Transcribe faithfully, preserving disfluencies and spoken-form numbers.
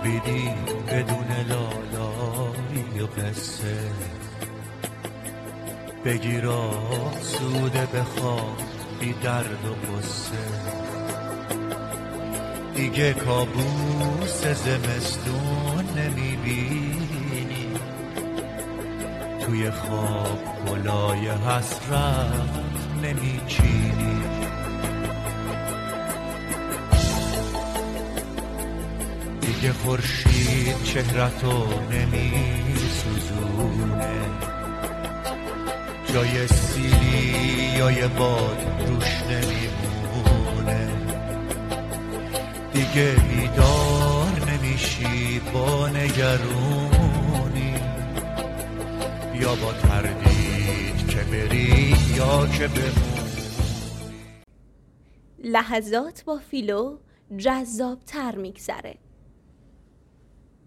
خوابیدی بدون لالایی و قصه، بگیر آسوده بخواب بی درد و غصه. دیگه کابوس زمستون نمیبینی، توی خواب گلای حسرت نمیچینی. دیگه خورشید چهرتو نمیسوزونه، جای سیلی یا یه باد روش نمیمونه. دیگه بیدار نمیشی با نگرونی، یا با تردید که بری یا که بمونی. لحظات با فیلو جذاب تر میگذره.